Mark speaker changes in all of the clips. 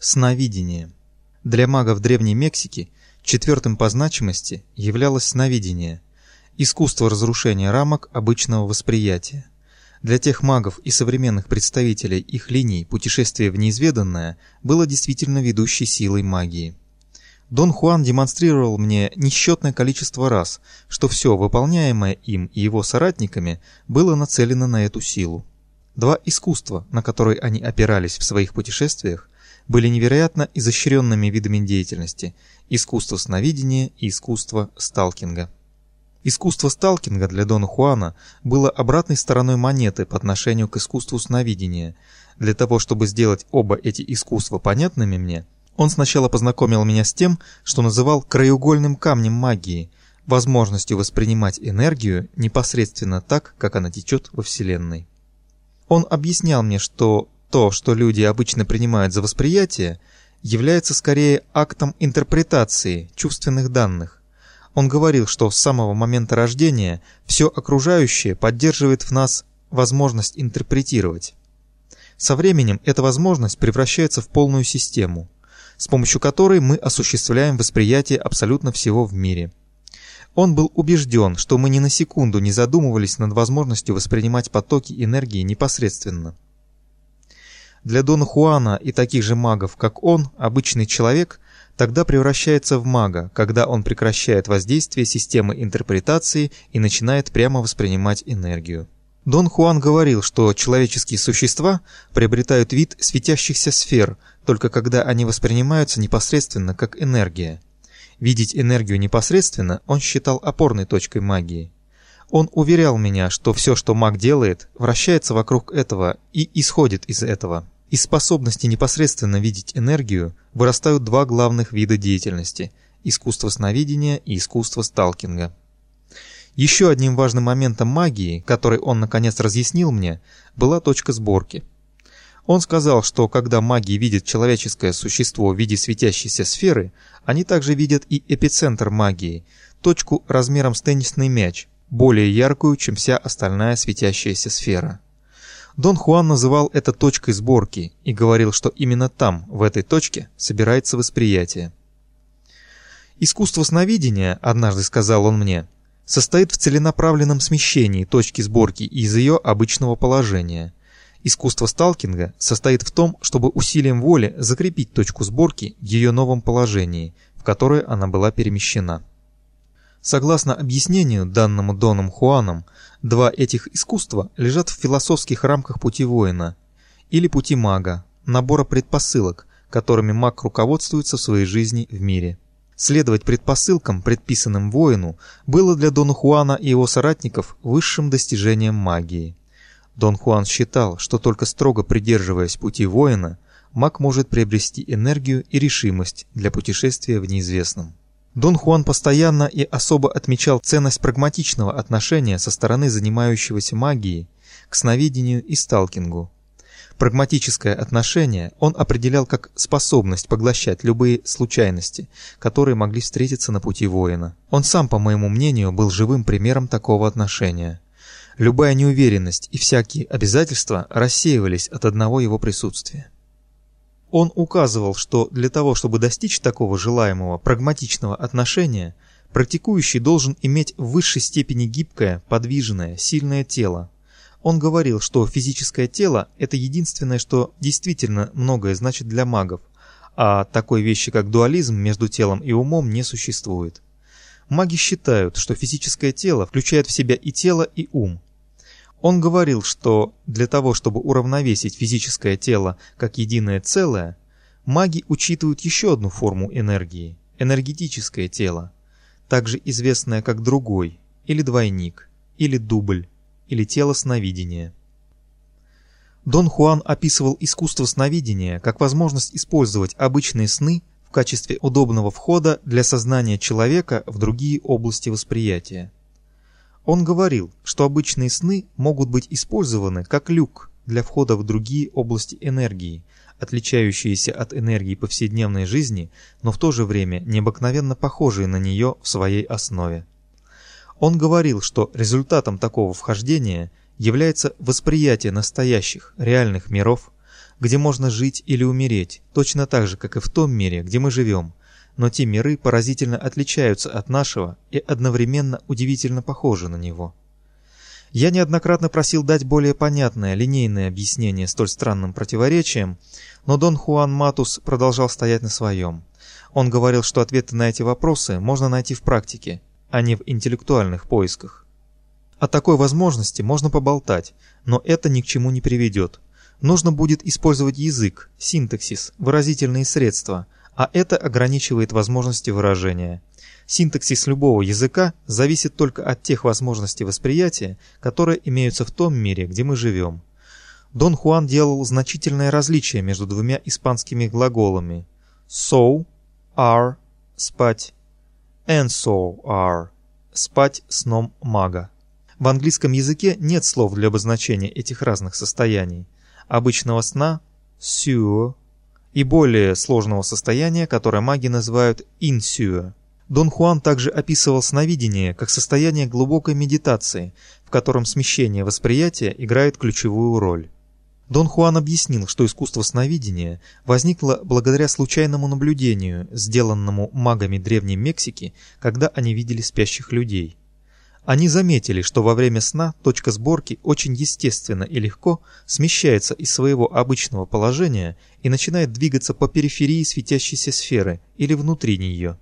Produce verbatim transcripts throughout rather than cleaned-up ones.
Speaker 1: Сновидение. Для магов Древней Мексики четвертым по значимости являлось сновидение, искусство разрушения рамок обычного восприятия. Для тех магов и современных представителей их линий путешествие в неизведанное было действительно ведущей силой магии. Дон Хуан демонстрировал мне несчетное количество раз, что все выполняемое им и его соратниками было нацелено на эту силу. Два искусства, на которые они опирались в своих путешествиях, были невероятно изощренными видами деятельности – искусство сновидения и искусство сталкинга. Искусство сталкинга для Дона Хуана было обратной стороной монеты по отношению к искусству сновидения. Для того, чтобы сделать оба эти искусства понятными мне, он сначала познакомил меня с тем, что называл краеугольным камнем магии, возможностью воспринимать энергию непосредственно так, как она течет во Вселенной. Он объяснял мне, что то, что люди обычно принимают за восприятие, является скорее актом интерпретации чувственных данных. Он говорил, что с самого момента рождения все окружающее поддерживает в нас возможность интерпретировать. Со временем эта возможность превращается в полную систему, с помощью которой мы осуществляем восприятие абсолютно всего в мире. Он был убежден, что мы ни на секунду не задумывались над возможностью воспринимать потоки энергии непосредственно. Для Дона Хуана и таких же магов, как он, обычный человек тогда превращается в мага, когда он прекращает воздействие системы интерпретации и начинает прямо воспринимать энергию. Дон Хуан говорил, что человеческие существа приобретают вид светящихся сфер, только когда они воспринимаются непосредственно как энергия. Видеть энергию непосредственно он считал опорной точкой магии. Он уверял меня, что все, что маг делает, вращается вокруг этого и исходит из этого. Из способности непосредственно видеть энергию вырастают два главных вида деятельности – искусство сновидения и искусство сталкинга. Еще одним важным моментом магии, который он наконец разъяснил мне, была точка сборки. Он сказал, что когда маги видят человеческое существо в виде светящейся сферы, они также видят и эпицентр магии, точку размером с теннисный мяч, более яркую, чем вся остальная светящаяся сфера. Дон Хуан называл это точкой сборки и говорил, что именно там, в этой точке, собирается восприятие. «Искусство сновидения, — однажды сказал он мне, — состоит в целенаправленном смещении точки сборки из ее обычного положения. Искусство сталкинга состоит в том, чтобы усилием воли закрепить точку сборки в ее новом положении, в которое она была перемещена». Согласно объяснению, данному Доном Хуаном, два этих искусства лежат в философских рамках пути воина или пути мага, набора предпосылок, которыми маг руководствуется в своей жизни в мире. Следовать предпосылкам, предписанным воину, было для Дона Хуана и его соратников высшим достижением магии. Дон Хуан считал, что только строго придерживаясь пути воина, маг может приобрести энергию и решимость для путешествия в неизвестном. Дон Хуан постоянно и особо отмечал ценность прагматичного отношения со стороны занимающегося магией к сновидению и сталкингу. Прагматическое отношение он определял как способность поглощать любые случайности, которые могли встретиться на пути воина. Он сам, по моему мнению, был живым примером такого отношения. Любая неуверенность и всякие обязательства рассеивались от одного его присутствия. Он указывал, что для того, чтобы достичь такого желаемого прагматичного отношения, практикующий должен иметь в высшей степени гибкое, подвижное, сильное тело. Он говорил, что физическое тело – это единственное, что действительно многое значит для магов, а такой вещи, как дуализм между телом и умом, не существует. Маги считают, что физическое тело включает в себя и тело, и ум. Он говорил, что для того, чтобы уравновесить физическое тело как единое целое, маги учитывают еще одну форму энергии – энергетическое тело, также известное как другой, или двойник, или дубль, или тело сновидения. Дон Хуан описывал искусство сновидения как возможность использовать обычные сны в качестве удобного входа для сознания человека в другие области восприятия. Он говорил, что обычные сны могут быть использованы как люк для входа в другие области энергии, отличающиеся от энергии повседневной жизни, но в то же время необыкновенно похожие на нее в своей основе. Он говорил, что результатом такого вхождения является восприятие настоящих, реальных миров, где можно жить или умереть, точно так же, как и в том мире, где мы живем. Но те миры поразительно отличаются от нашего и одновременно удивительно похожи на него. Я неоднократно просил дать более понятное, линейное объяснение столь странным противоречиям, но Дон Хуан Матус продолжал стоять на своем. Он говорил, что ответы на эти вопросы можно найти в практике, а не в интеллектуальных поисках. О такой возможности можно поболтать, но это ни к чему не приведет. Нужно будет использовать язык, синтаксис, выразительные средства, а это ограничивает возможности выражения. Синтаксис любого языка зависит только от тех возможностей восприятия, которые имеются в том мире, где мы живем. Дон Хуан делал значительное различие между двумя испанскими глаголами «so», «are», «спать» «and so are», «спать сном мага». В английском языке нет слов для обозначения этих разных состояний. Обычного сна «sure» и более сложного состояния, которое маги называют «insure». Дон Хуан также описывал сновидение как состояние глубокой медитации, в котором смещение восприятия играет ключевую роль. Дон Хуан объяснил, что искусство сновидения возникло благодаря случайному наблюдению, сделанному магами Древней Мексики, когда они видели спящих людей. Они заметили, что во время сна точка сборки очень естественно и легко смещается из своего обычного положения и начинает двигаться по периферии светящейся сферы или внутри нее.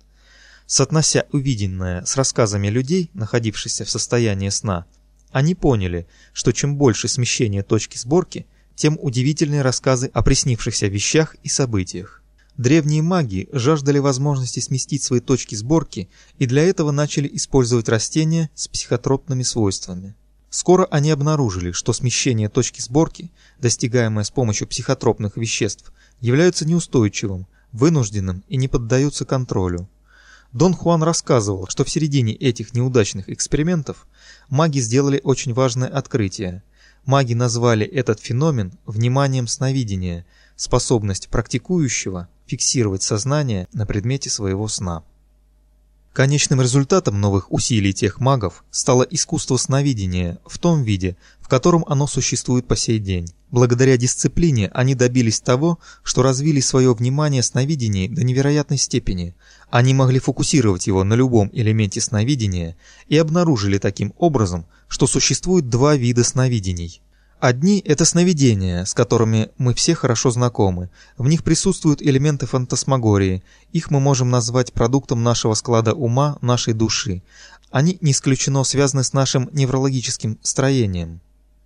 Speaker 1: Соотнося увиденное с рассказами людей, находившихся в состоянии сна, они поняли, что чем больше смещение точки сборки, тем удивительнее рассказы о приснившихся вещах и событиях. Древние маги жаждали возможности сместить свои точки сборки и для этого начали использовать растения с психотропными свойствами. Скоро они обнаружили, что смещение точки сборки, достигаемое с помощью психотропных веществ, является неустойчивым, вынужденным и не поддаются контролю. Дон Хуан рассказывал, что в середине этих неудачных экспериментов маги сделали очень важное открытие. Маги назвали этот феномен вниманием сновидения, способность практикующего фиксировать сознание на предмете своего сна. Конечным результатом новых усилий тех магов стало искусство сновидения в том виде, в котором оно существует по сей день. Благодаря дисциплине они добились того, что развили свое внимание сновидения до невероятной степени. Они могли фокусировать его на любом элементе сновидения и обнаружили таким образом, что существует два вида сновидений. Одни – это сновидения, с которыми мы все хорошо знакомы. В них присутствуют элементы фантасмагории. Их мы можем назвать продуктом нашего склада ума, нашей души. Они не исключено связаны с нашим неврологическим строением.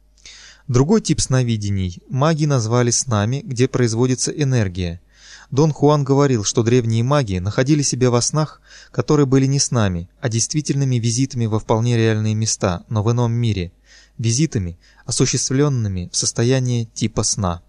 Speaker 1: Другой тип сновидений маги назвали снами, где производится энергия. Дон Хуан говорил, что древние маги находили себя во снах, которые были не снами, а действительными визитами во вполне реальные места, но в ином мире. Визитами, осуществленными в состоянии типа сна.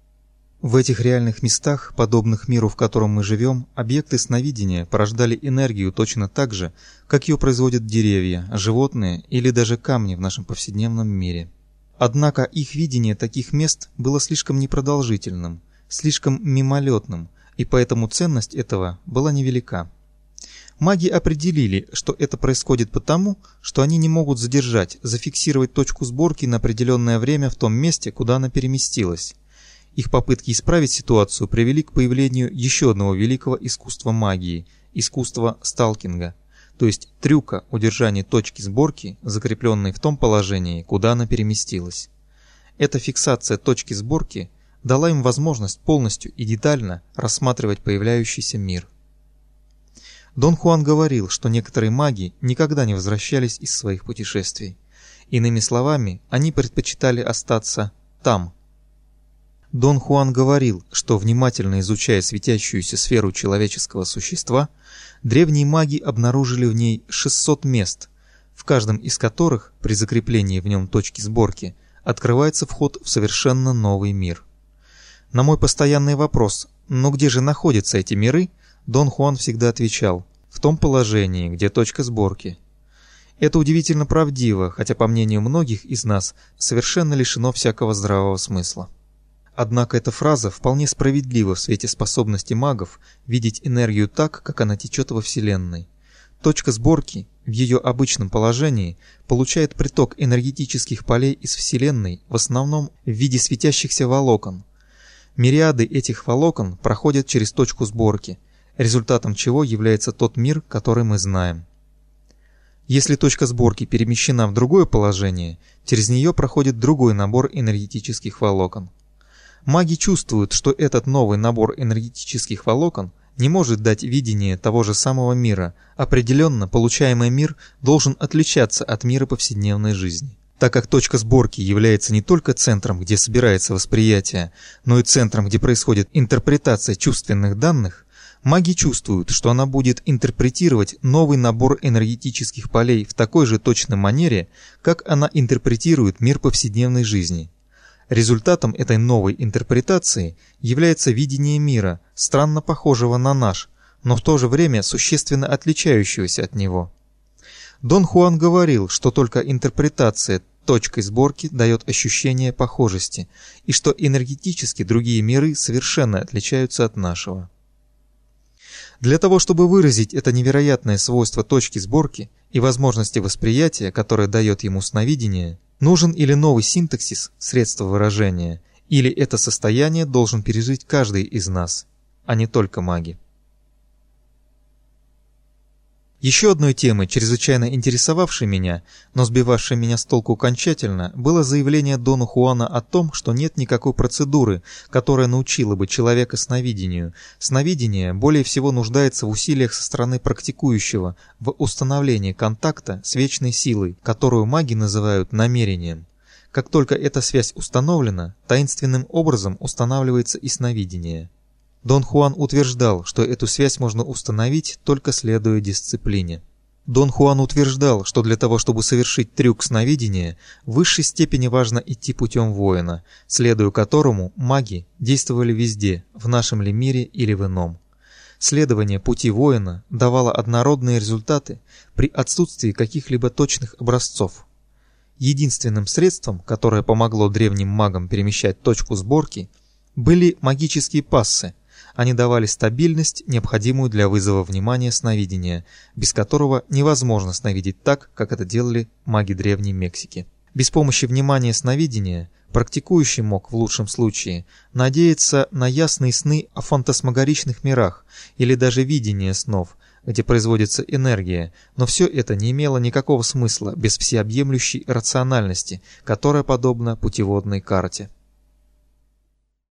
Speaker 1: В этих реальных местах, подобных миру, в котором мы живем, объекты сновидения порождали энергию точно так же, как ее производят деревья, животные или даже камни в нашем повседневном мире. Однако их видение таких мест было слишком непродолжительным, слишком мимолетным, и поэтому ценность этого была невелика. Маги определили, что это происходит потому, что они не могут задержать, зафиксировать точку сборки на определенное время в том месте, куда она переместилась. Их попытки исправить ситуацию привели к появлению еще одного великого искусства магии – искусства сталкинга, то есть трюка удержания точки сборки, закрепленной в том положении, куда она переместилась. Эта фиксация точки сборки дала им возможность полностью и детально рассматривать появляющийся мир. Дон Хуан говорил, что некоторые маги никогда не возвращались из своих путешествий. Иными словами, они предпочитали остаться там. Дон Хуан говорил, что, внимательно изучая светящуюся сферу человеческого существа, древние маги обнаружили в ней шестьсот мест, в каждом из которых, при закреплении в нем точки сборки, открывается вход в совершенно новый мир. На мой постоянный вопрос «но где же находятся эти миры?» Дон Хуан всегда отвечал: в том положении, где точка сборки. Это удивительно правдиво, хотя, по мнению многих из нас, совершенно лишено всякого здравого смысла. Однако эта фраза вполне справедлива в свете способности магов видеть энергию так, как она течет во Вселенной. Точка сборки в ее обычном положении получает приток энергетических полей из Вселенной в основном в виде светящихся волокон. Мириады этих волокон проходят через точку сборки, результатом чего является тот мир, который мы знаем. Если точка сборки перемещена в другое положение, через нее проходит другой набор энергетических волокон. Маги чувствуют, что этот новый набор энергетических волокон не может дать видение того же самого мира. Определенно, получаемый мир должен отличаться от мира повседневной жизни. Так как точка сборки является не только центром, где собирается восприятие, но и центром, где происходит интерпретация чувственных данных, маги чувствуют, что она будет интерпретировать новый набор энергетических полей в такой же точной манере, как она интерпретирует мир повседневной жизни. Результатом этой новой интерпретации является видение мира, странно похожего на наш, но в то же время существенно отличающегося от него. Дон Хуан говорил, что только интерпретация точкой сборки дает ощущение похожести, и что энергетически другие миры совершенно отличаются от нашего. Для того, чтобы выразить это невероятное свойство точки сборки и возможности восприятия, которое дает ему сновидение, нужен или новый синтаксис, средство выражения, или это состояние должен пережить каждый из нас, а не только маги. Еще одной темой, чрезвычайно интересовавшей меня, но сбивавшей меня с толку окончательно, было заявление Дона Хуана о том, что нет никакой процедуры, которая научила бы человека сновидению. Сновидение более всего нуждается в усилиях со стороны практикующего, в установлении контакта с вечной силой, которую маги называют намерением. Как только эта связь установлена, таинственным образом устанавливается и сновидение. Дон Хуан утверждал, что эту связь можно установить, только следуя дисциплине. Дон Хуан утверждал, что для того, чтобы совершить трюк сновидения, в высшей степени важно идти путем воина, следуя которому маги действовали везде, в нашем ли мире или в ином. Следование пути воина давало однородные результаты при отсутствии каких-либо точных образцов. Единственным средством, которое помогло древним магам перемещать точку сборки, были магические пассы. Они давали стабильность, необходимую для вызова внимания сновидения, без которого невозможно сновидеть так, как это делали маги Древней Мексики. Без помощи внимания сновидения практикующий мог, в лучшем случае, надеяться на ясные сны о фантасмагоричных мирах или даже видение снов, где производится энергия, но все это не имело никакого смысла без всеобъемлющей рациональности, которая подобна путеводной карте.